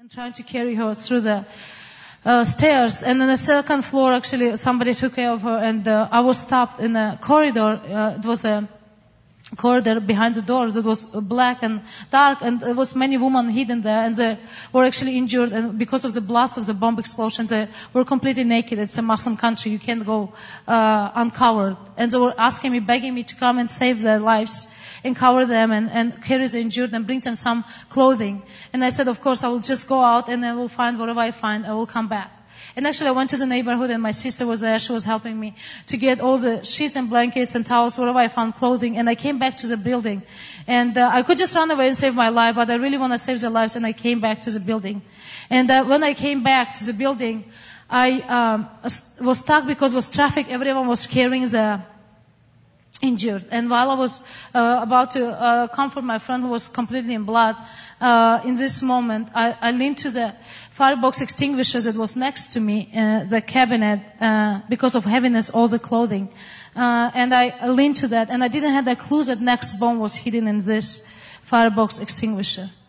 and trying to carry her through the stairs. And on the second floor, actually, somebody took care of her, and I was stopped in a corridor. It was a corridor behind the door that was black and dark, and there was many women hidden there, and they were actually injured, and because of the blast of the bomb explosion, they were completely naked. It's a Muslim country, you can't go uncovered. And they were asking me, begging me to come and save their lives and cover them and carry the injured and bring them some clothing. And I said, of course, I will just go out and I will find whatever I find, I will come back. And actually, I went to the neighborhood, and my sister was there. She was helping me to get all the sheets and blankets and towels, wherever I found clothing. And I came back to the building. And I could just run away and save my life, but I really want to save their lives, and I came back to the building. And when I came back to the building, I was stuck because it was traffic. Everyone was carrying the injured. And while I was about to comfort my friend who was completely in blood, in this moment, I leaned to the firebox extinguisher that was next to me, the cabinet, because of heaviness, all the clothing. And I leaned to that, and I didn't have the clue that next bomb was hidden in this firebox extinguisher.